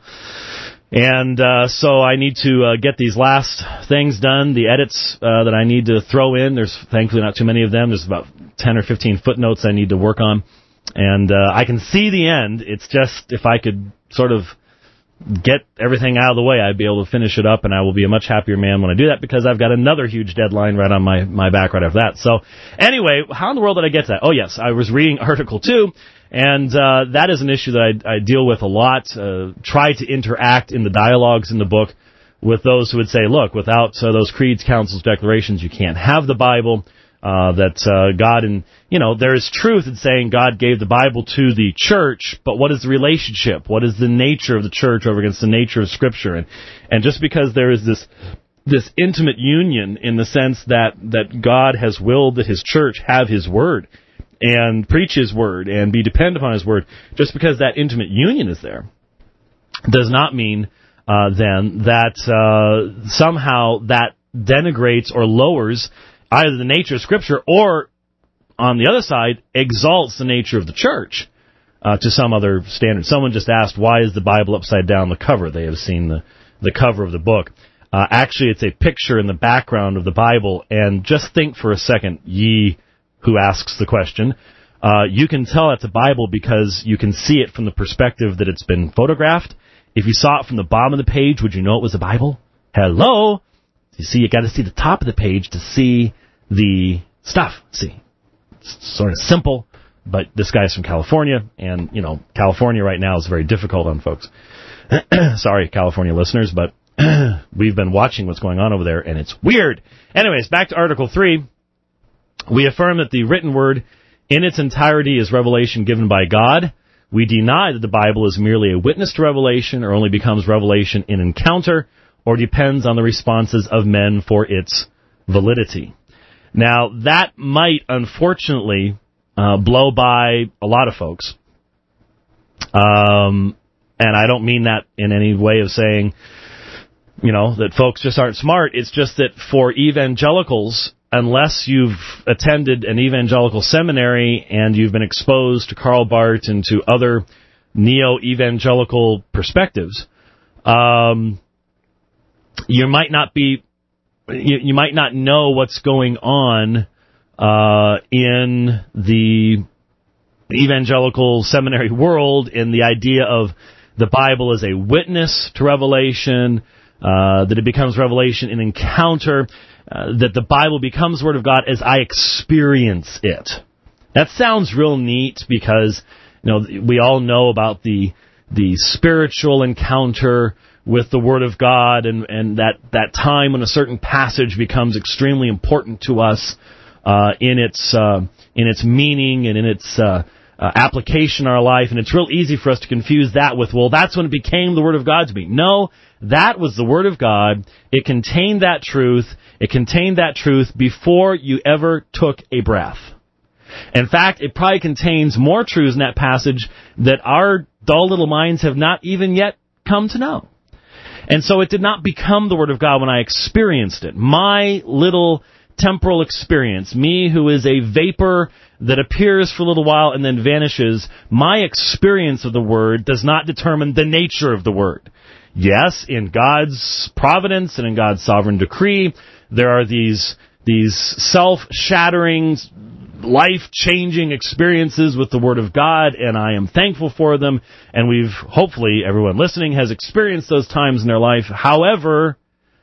And uh, so I need to uh, get these last things done, the edits uh, that I need to throw in. There's thankfully not too many of them. There's about ten or fifteen footnotes I need to work on. And uh, I can see the end. It's just if I could sort of get everything out of the way, I'd be able to finish it up, and I will be a much happier man when I do that, because I've got another huge deadline right on my, my back right after that. So anyway, how in the world did I get to that? Oh, yes, I was reading Article two. And uh, that is an issue that I, I deal with a lot, uh, try to interact in the dialogues in the book with those who would say, look, without uh, those creeds, councils, declarations, you can't have the Bible, uh, that uh, God, and you know, there is truth in saying God gave the Bible to the church, but what is the relationship? What is the nature of the church over against the nature of Scripture? And, and just because there is this this intimate union in the sense that, that God has willed that His church have His Word, and preach His Word, and be dependent upon His Word, just because that intimate union is there, does not mean uh, then that uh, somehow that denigrates or lowers either the nature of Scripture, or, on the other side, exalts the nature of the church uh, to some other standard. Someone just asked, why is the Bible upside down the cover? They have seen the, the cover of the book. Uh, actually, it's a picture in the background of the Bible, and just think for a second, ye who asks the question, uh, you can tell it's a Bible because you can see it from the perspective that it's been photographed. If you saw it from the bottom of the page, would you know it was a Bible? Hello? You see, you got to see the top of the page to see the stuff. See, it's sort of simple, but this guy's from California, and, you know, California right now is very difficult on folks. Sorry, California listeners, but we've been watching what's going on over there, and it's weird. Anyways, back to Article three. We affirm that the written word in its entirety is revelation given by God. We deny that the Bible is merely a witness to revelation, or only becomes revelation in encounter, or depends on the responses of men for its validity. Now, that might, unfortunately, uh, blow by a lot of folks. Um, and I don't mean that in any way of saying, you know, that folks just aren't smart. It's just that for evangelicals, unless you've attended an evangelical seminary and you've been exposed to Karl Barth and to other neo-evangelical perspectives, um, you might not be, you, you might not know what's going on uh, in the evangelical seminary world, in the idea of the Bible as a witness to revelation, uh, that it becomes revelation in encounter, uh, that the Bible becomes the Word of God as I experience it. That sounds real neat because, you know, we all know about the the spiritual encounter with the Word of God, and, and that, that time when a certain passage becomes extremely important to us uh, in its uh, in its meaning and in its uh, uh, application in our life. And it's real easy for us to confuse that with, well, that's when it became the Word of God to me. No, that was the Word of God. It contained that truth. It contained that truth before you ever took a breath. In fact, it probably contains more truths in that passage that our dull little minds have not even yet come to know. And so it did not become the Word of God when I experienced it. My little temporal experience, me who is a vapor that appears for a little while and then vanishes, my experience of the Word does not determine the nature of the Word. Yes, in God's providence and in God's sovereign decree, there are these these self-shattering, life-changing experiences with the Word of God, and I am thankful for them, and we've, hopefully, everyone listening has experienced those times in their life. However,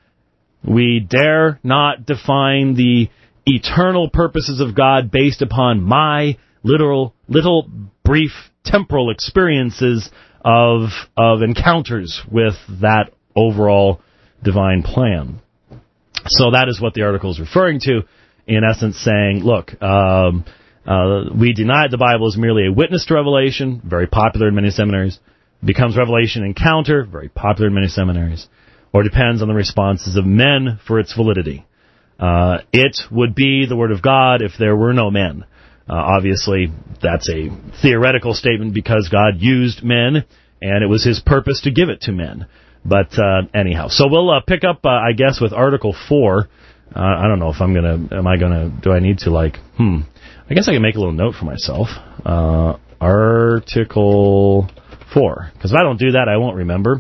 we dare not define the eternal purposes of God based upon my literal, little, brief, temporal experiences of of encounters with that overall divine plan. So that is what the article is referring to, in essence saying, look, um, Uh, we deny the Bible is merely a witness to revelation, very popular in many seminaries. Becomes revelation encounter, very popular in many seminaries. Or depends on the responses of men for its validity. Uh, it would be the Word of God if there were no men. Uh, obviously, that's a theoretical statement because God used men, and it was His purpose to give it to men. But uh, anyhow, so we'll uh, pick up, uh, I guess, with Article four. Uh, I don't know if I'm going to, am I going to, do I need to, like, hmm, I guess I can make a little note for myself. Uh, Article four. Because if I don't do that, I won't remember.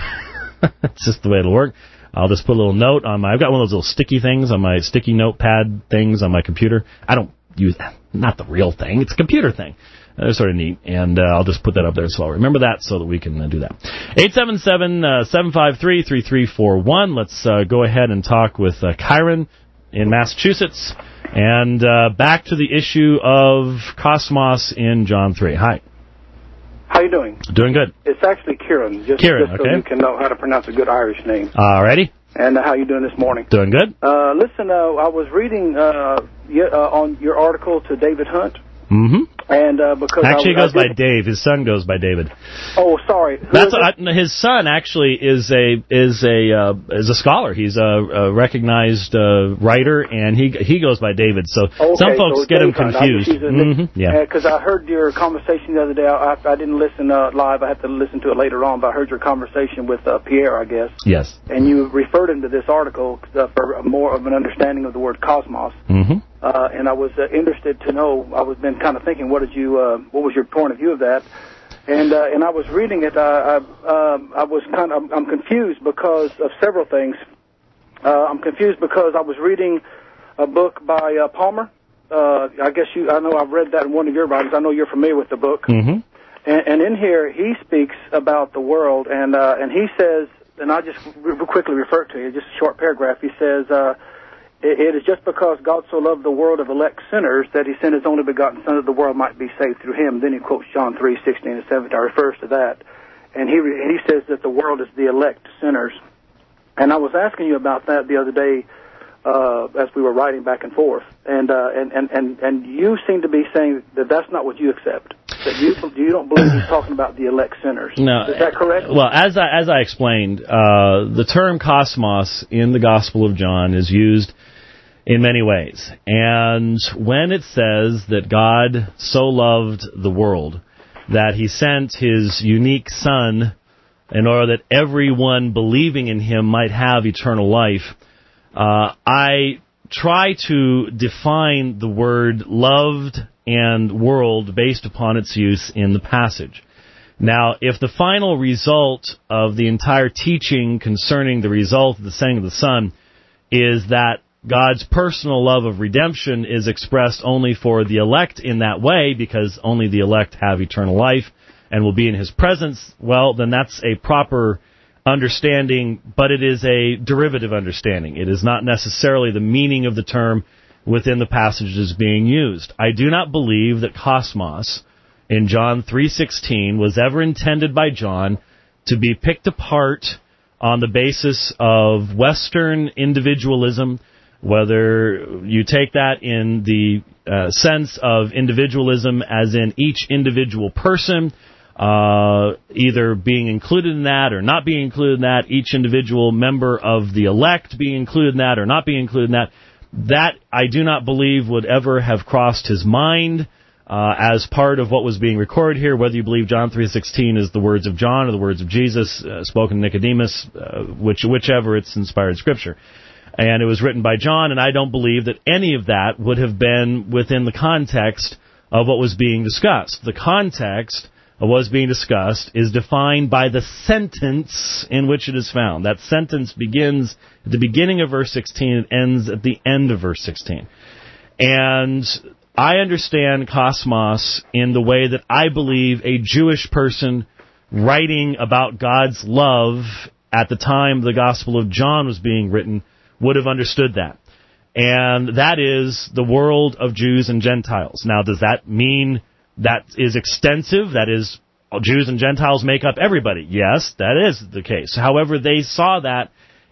It's just the way it'll work. I'll just put a little note on my, I've got one of those little sticky things on my sticky notepad things on my computer. I don't use, not the real thing, it's a computer thing. They're sort of neat, and uh, I'll just put that up there so I'll remember that so that we can uh, do that. eight seven seven, seven five three, three three four one. Let's uh, go ahead and talk with uh, Kyron in Massachusetts. And uh, back to the issue of cosmos in John three. Hi. How you doing? Doing good. It's actually Kieran, just, Kieran, just so okay. you can know how to pronounce a good Irish name. All righty. And uh, how you doing this morning? Doing good. Uh, listen, uh, I was reading uh, y- uh, on your article to David Hunt. Mm-hmm. And uh, because actually, I, he goes I by Dave. His son goes by David. Oh, sorry. Who That's a, his son. Actually, is a is a uh, is a scholar. He's a, a recognized uh, writer, and he he goes by David. So okay, some folks so get him Hunt. confused. Mm-hmm. Yeah, because uh, I heard your conversation the other day. I, I didn't listen uh, live. I had to listen to it later on. But I heard your conversation with uh, Pierre, I guess. Yes. And you referred him to this article uh, for more of an understanding of the word cosmos. Mm-hmm. Uh, and I was uh, interested to know. I was been kind of thinking, what did you, uh, what was your point of view of that? And uh, and I was reading it. I I, um, I was kind of I'm confused because of several things. Uh, I'm confused because I was reading a book by uh, Palmer. Uh, I guess you. I know I've read that in one of your writings. I know you're familiar with the book. Mm-hmm. And, and in here he speaks about the world, and uh, and he says, and I'll just re- quickly refer to you, just a short paragraph. He says. Uh, It is just because God so loved the world of elect sinners that He sent His only begotten Son that the world might be saved through Him. Then he quotes John three, sixteen and seventeen, refers to that. And he he says that the world is the elect sinners. And I was asking you about that the other day uh, as we were writing back and forth. And, uh, and, and, and, and you seem to be saying that that's not what you accept. That you, you don't believe He's talking about the elect sinners. No, is that correct? Well, as I, as I explained, uh, the term cosmos in the Gospel of John is used in many ways. And when it says that God so loved the world that He sent His unique Son in order that everyone believing in Him might have eternal life, uh, I try to define the word loved and world based upon its use in the passage. Now, if the final result of the entire teaching concerning the result of the sending of the Son is that God's personal love of redemption is expressed only for the elect in that way, because only the elect have eternal life and will be in His presence, well, then that's a proper understanding, but it is a derivative understanding. It is not necessarily the meaning of the term within the passages being used. I do not believe that cosmos in John three sixteen was ever intended by John to be picked apart on the basis of Western individualism, whether you take that in the uh, sense of individualism as in each individual person, uh, either being included in that or not being included in that, each individual member of the elect being included in that or not being included in that, that I do not believe would ever have crossed his mind uh, as part of what was being recorded here, whether you believe John three sixteen is the words of John or the words of Jesus uh, spoken to Nicodemus, uh, which, whichever, it's inspired Scripture. And it was written by John, and I don't believe that any of that would have been within the context of what was being discussed. The context of what was being discussed is defined by the sentence in which it is found. That sentence begins at the beginning of verse sixteen and ends at the end of verse sixteen. And I understand cosmos in the way that I believe a Jewish person writing about God's love at the time the Gospel of John was being written would have understood that. And that is the world of Jews and Gentiles. Now, does that mean that is extensive? That is, Jews and Gentiles make up everybody? Yes, that is the case. However, they saw that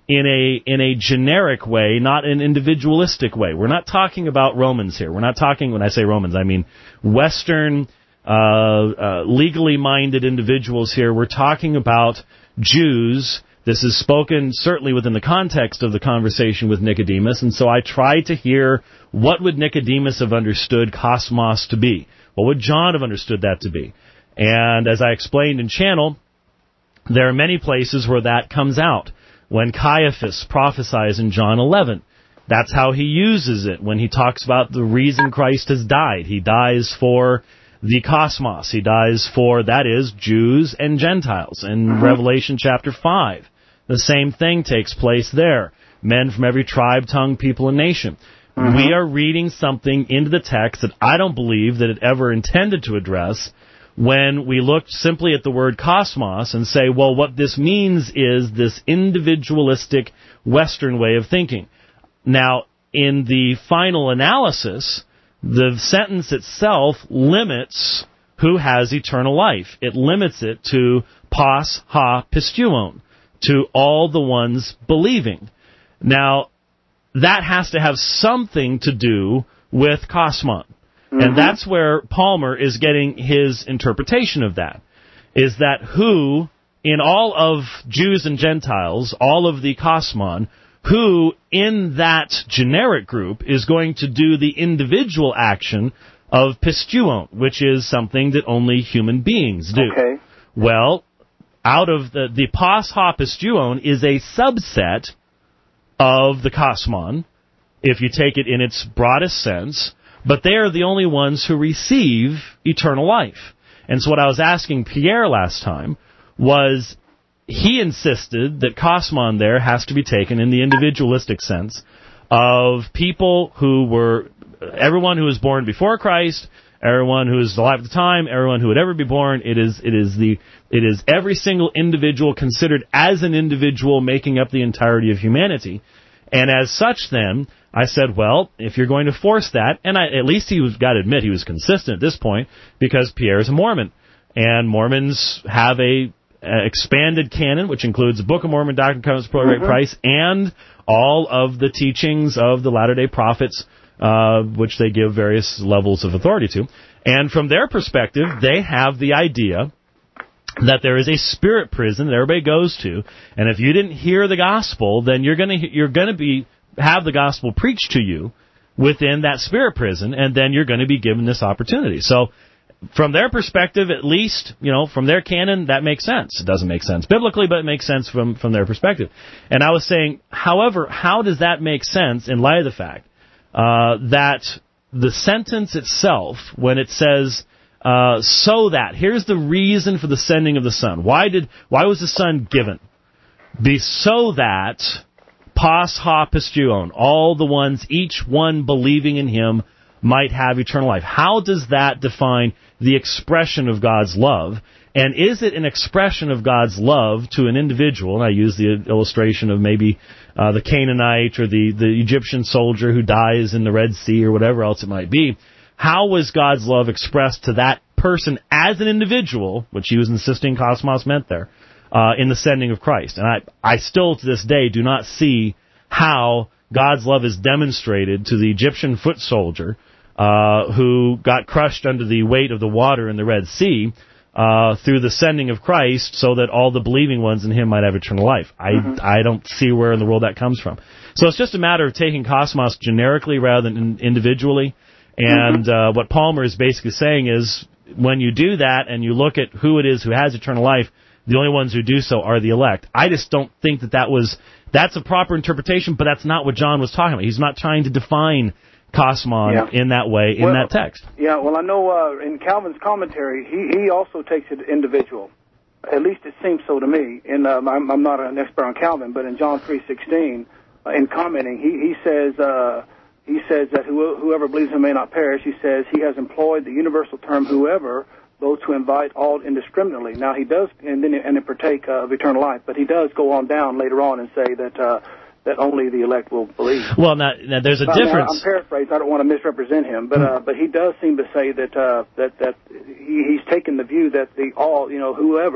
in a in a generic way, not an individualistic way. We're not talking about Romans here. We're not talking, when I say Romans, I mean Western, uh, uh, legally minded individuals here. We're talking about Jews. This is spoken certainly within the context of the conversation with Nicodemus, and so I try to hear, what would Nicodemus have understood cosmos to be? What would John have understood that to be? And as I explained in Channel, there are many places where that comes out. When Caiaphas prophesies in John eleven, that's how he uses it when he talks about the reason Christ has died. He dies for the cosmos. He dies for, that is, Jews and Gentiles. In mm-hmm. Revelation chapter five, the same thing takes place there. Men from every tribe, tongue, people, and nation. Mm-hmm. We are reading something into the text that I don't believe that it ever intended to address when we look simply at the word cosmos and say, well, what this means is this individualistic Western way of thinking. Now, in the final analysis, the sentence itself limits who has eternal life. It limits it to pos ha pistuon, to all the ones believing. Now, that has to have something to do with cosmon. Mm-hmm. And that's where Palmer is getting his interpretation of that, is that who, in all of Jews and Gentiles, all of the cosmon, who in that generic group is going to do the individual action of pistuon, which is something that only human beings do. Okay. Well, out of the, the pos ha pistuon is a subset of the cosmon, if you take it in its broadest sense, but they are the only ones who receive eternal life. And so what I was asking Pierre last time was, he insisted that cosmon there has to be taken in the individualistic sense of people who were, everyone who was born before Christ, everyone who is alive at the time, everyone who would ever be born. It is, it is the, it is every single individual considered as an individual making up the entirety of humanity. And as such, then, I said, well, if you're going to force that, and I, at least he was got to admit he was consistent at this point, because Pierre is a Mormon, and Mormons have a, a expanded canon, which includes the Book of Mormon, Doctrine and Covenants, Pearl of Great Price, and all of the teachings of the Latter-day Prophets, uh, which they give various levels of authority to. And from their perspective, they have the idea that there is a spirit prison that everybody goes to, and if you didn't hear the gospel, then you're going to you're going to be have the gospel preached to you within that spirit prison, and then you're going to be given this opportunity. So, from their perspective, at least, you know, from their canon, that makes sense. It doesn't make sense biblically, but it makes sense from from their perspective. And I was saying, however, how does that make sense in light of the fact uh, that the sentence itself, when it says, Uh, so that, here's the reason for the sending of the Son. Why did, why was the Son given? Be so that, pos ha pistuon, all the ones, each one believing in Him, might have eternal life. How does that define the expression of God's love? And is it an expression of God's love to an individual? And I use the illustration of maybe uh, the Canaanite or the, the Egyptian soldier who dies in the Red Sea or whatever else it might be. How was God's love expressed to that person as an individual, which he was insisting cosmos meant there, uh, in the sending of Christ? And I, I still to this day do not see how God's love is demonstrated to the Egyptian foot soldier uh, who got crushed under the weight of the water in the Red Sea uh, through the sending of Christ so that all the believing ones in Him might have eternal life. I, mm-hmm. I don't see where in the world that comes from. So it's just a matter of taking cosmos generically rather than individually. And uh, what Palmer is basically saying is, when you do that and you look at who it is who has eternal life, the only ones who do so are the elect. I just don't think that that was, that's a proper interpretation, but that's not what John was talking about. He's not trying to define cosmon yeah. in that way, in well, that text. Yeah, well, I know uh, in Calvin's commentary, he, he also takes it individual. At least it seems so to me. And um, I'm, I'm not an expert on Calvin, but in John three sixteen, uh, in commenting, he, he says... Uh, He says that whoever believes him may not perish. He says he has employed the universal term whoever, those who invite all indiscriminately. Now he does, and then and then partake uh, of eternal life. But he does go on down later on and say that uh, that only the elect will believe. Well, now, now there's a I difference. Mean, I'm paraphrasing. I don't want to misrepresent him, but uh, but he does seem to say that uh, that that he, he's taken the view that the all, you know, whoever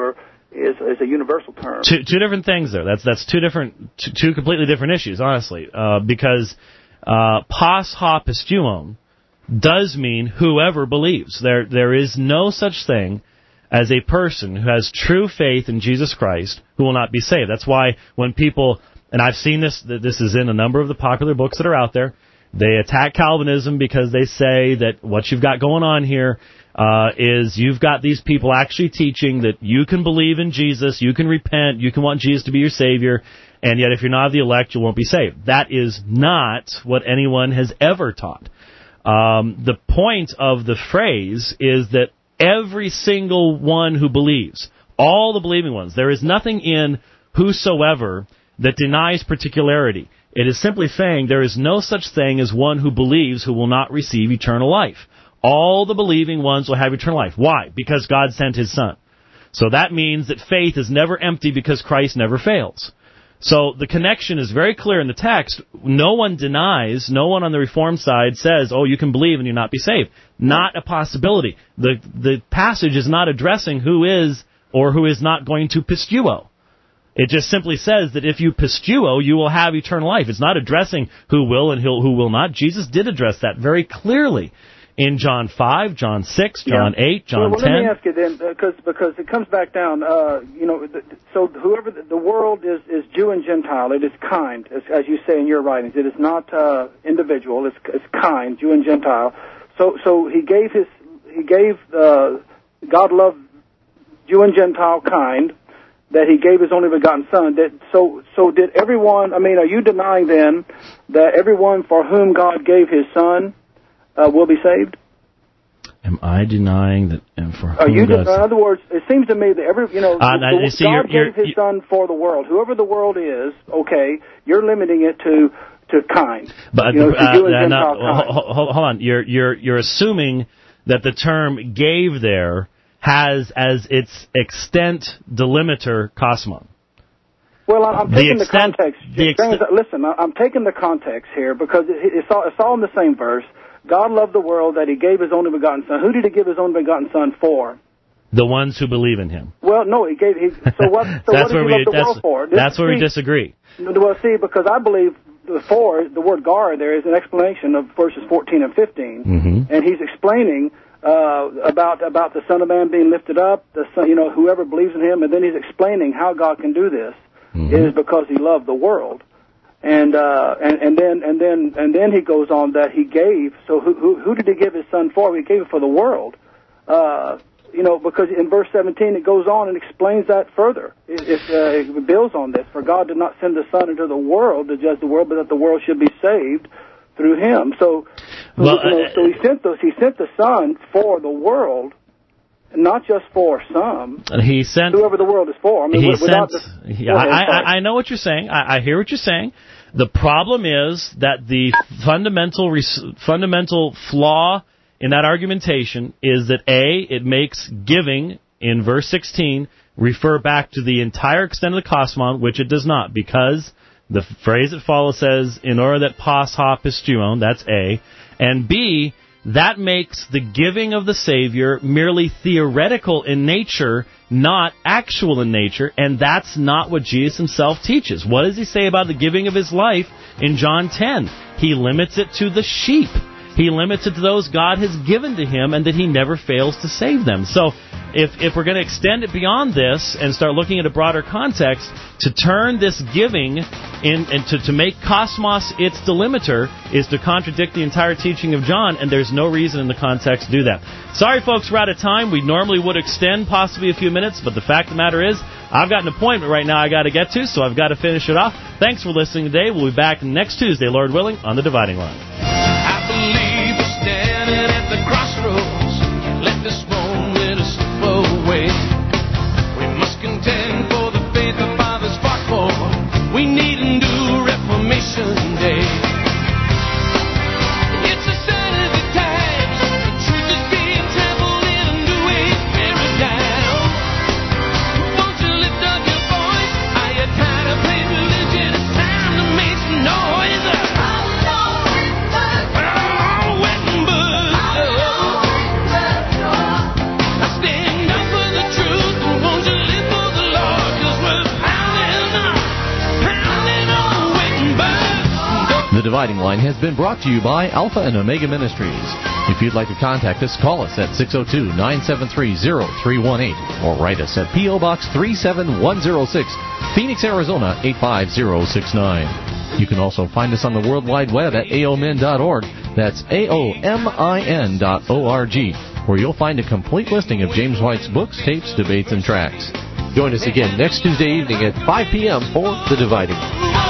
is is a universal term. Two, two different things there. That's that's two different, two, two completely different issues, honestly, uh, because uh, pos ha pistuon does mean whoever believes. There there is no such thing as a person who has true faith in Jesus Christ who will not be saved. That's why when people, and I've seen this, this is in a number of the popular books that are out there, they attack Calvinism because they say that what you've got going on here uh, is you've got these people actually teaching that you can believe in Jesus, you can repent, you can want Jesus to be your Savior, and yet if you're not of the elect, you won't be saved. That is not what anyone has ever taught. Um, the point of the phrase is that every single one who believes, all the believing ones, there is nothing in whosoever that denies particularity. It is simply saying there is no such thing as one who believes who will not receive eternal life. All the believing ones will have eternal life. Why? Because God sent His Son. So that means that faith is never empty because Christ never fails. So the connection is very clear in the text. No one denies, no one on the Reformed side says, oh, you can believe and you'll not be saved. Not a possibility. The the passage is not addressing who is or who is not going to pistuo. It just simply says that if you pistuo, you will have eternal life. It's not addressing who will and who will not. Jesus did address that very clearly in John five, John six, John yeah. eight, John well, well, ten. Let me ask you then, because because it comes back down. Uh, you know, the, so whoever the, the world is is Jew and Gentile. It is kind, as, as you say in your writings. It is not uh, individual. It's it's kind, Jew and Gentile. So so he gave his he gave uh, God loved Jew and Gentile kind, that He gave His only begotten Son. That so so did everyone. I mean, are you denying then that everyone for whom God gave His Son Uh, will be saved? Am I denying that? And for Are whom you? does... In other words, it seems to me that every you know uh, the, you see, God you're, gave you're, His you're, Son for the world. Whoever the world is, okay, you're limiting it to to kind. But you know, uh, Jew and uh, Gentile no, kind. hold, hold on, you're you're you're assuming that the term "gave" there has as its extent delimiter cosmon. Well, I'm taking the, extent, the context. the extent, Listen, I'm taking the context here because it's all, it's all in the same verse. God loved the world that He gave His only begotten Son. Who did He give His only begotten Son for? The ones who believe in Him. Well, no, He gave. He, so what? So that's what did where He we, love the that's, world for? This, that's where see, we disagree. Well, see, because I believe the for the word gar there is an explanation of verses fourteen and fifteen, mm-hmm. and He's explaining uh, about about the Son of Man being lifted up. The Son, you know, whoever believes in Him, and then He's explaining how God can do this. Mm-hmm. It is because He loved the world. And, uh, and, and then, and then, and then he goes on that he gave, so who, who, who did he give his Son for? He gave it for the world. Uh, you know, because in verse seventeen it goes on and explains that further. It, it, uh, it builds on this. For God did not send the Son into the world to judge the world, but that the world should be saved through Him. So, well, you know, uh, so he sent those, he sent the Son for the world, not just for some. He sent whoever the world is for. I mean, he without sent. the, Yeah, I, I, I know what you're saying. I, I hear what you're saying. The problem is that the fundamental res, fundamental flaw in that argumentation is that A, it makes giving in verse sixteen refer back to the entire extent of the cosmon, which it does not, because the phrase that follows says, in order that pos ha pistuon, that's A, and B, that makes the giving of the Savior merely theoretical in nature, not actual in nature, and that's not what Jesus Himself teaches. What does He say about the giving of His life in John ten? He limits it to the sheep. He limits it to those God has given to Him, and that He never fails to save them. So if if we're going to extend it beyond this and start looking at a broader context, to turn this giving in and to, to make cosmos its delimiter is to contradict the entire teaching of John, and there's no reason in the context to do that. Sorry, folks, we're out of time. We normally would extend possibly a few minutes, but the fact of the matter is, I've got an appointment right now I got to get to, so I've got to finish it off. Thanks for listening today. We'll be back next Tuesday, Lord willing, on The Dividing Line. I believe we're standing at the crossroads. Let this moment slip away. We must contend for the faith our fathers fought for. We need a new Reformation Day. It's a sign of the times. The truth is being trampled in a new age paradigm. Won't you lift up your voice? Are you tired of playing religion? It's time to make some noise. Stand up for the truth, and won't you live for the The Dividing Line has been brought to you by Alpha and Omega Ministries. If you'd like to contact us, call us at six oh two, nine seven three, oh three one eight or write us at P O. Box three seven one oh six, Phoenix, Arizona eight five oh six nine. You can also find us on the World Wide Web at A O M I N dot org. That's A O M I N dot O R G, where you'll find a complete listing of James White's books, tapes, debates, and tracts. Join us again next Tuesday evening at five p.m. for The Dividing Line.